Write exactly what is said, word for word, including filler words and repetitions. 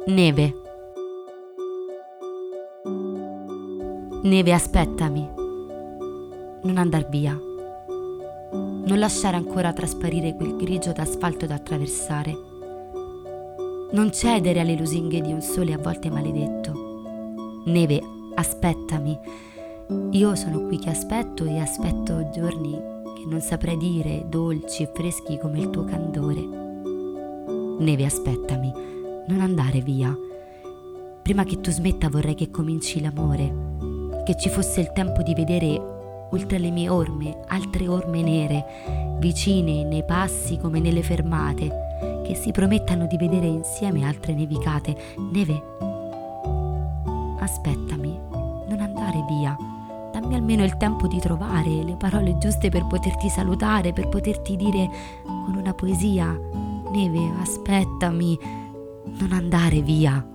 Neve. Neve, aspettami. Non andar via. Non lasciare ancora trasparire quel grigio d'asfalto da attraversare. Non cedere alle lusinghe di un sole a volte maledetto. Neve, aspettami. Io sono qui che aspetto e aspetto giorni che non saprei dire, dolci e freschi come il tuo candore. Neve, aspettami. Non andare via. Prima che tu smetta vorrei che cominci l'amore, che ci fosse il tempo di vedere oltre le mie orme altre orme nere, vicine nei passi come nelle fermate, che si promettano di vedere insieme altre nevicate. Neve, aspettami, non andare via. Dammi almeno il tempo di trovare le parole giuste per poterti salutare, per poterti dire con una poesia: Neve, aspettami, non andare via.